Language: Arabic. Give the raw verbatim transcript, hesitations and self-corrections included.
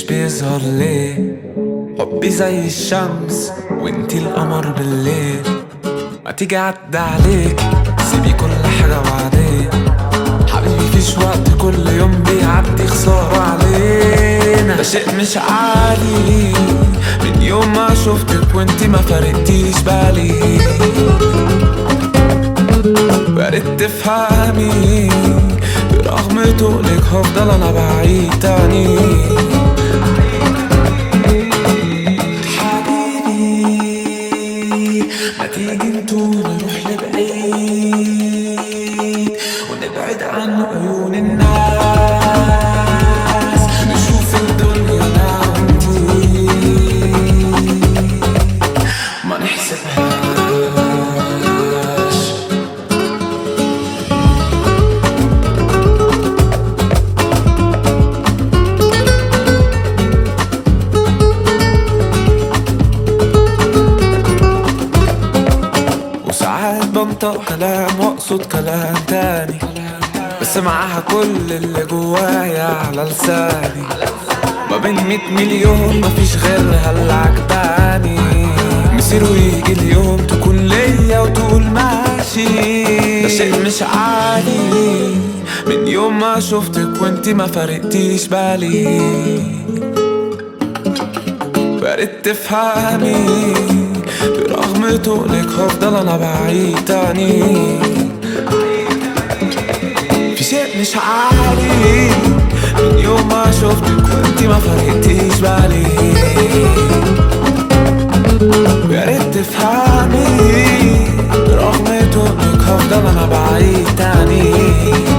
بيظهر ليه؟ حبي زي الشمس وانتي القمر بالليل. ما تيجي عدى عليك سيبي كل حاجة بعدين. حبيبي فيش وقت، كل يوم بيعدي خسارة علينا. ده شيء مش عادي من يوم ما شفتك وانتي ما فرقتيش بالي. وياريت تفهمي برغم تقلك هفضل انا بعيد تاني. حبيبي ما تيجي نطول نروح لبعيد ونبعد عن عيون الناس. نشوف الدنيا انا وانتي ما نحسبهاش. وساعات بنطق كلام واقصد كلام تاني، بس معاها كل اللي جوايا على لساني. ما بين مية مليون مفيش غيرها اللي عجباني. مسير ويجي اليوم تكون ليا وتقول ماشي. ده شيء مش عادي من يوم ما شفتك وانتي ما فرقتيش بالي. وياريت تفهمي برغم تقلك هفضل انا بعيد تاني. في شيء مش عادي من يوم ما شفتك وانتي ما فرقتيش بالي. وياريت تفهمي برغم تقلك هفضل انا بعيد تاني.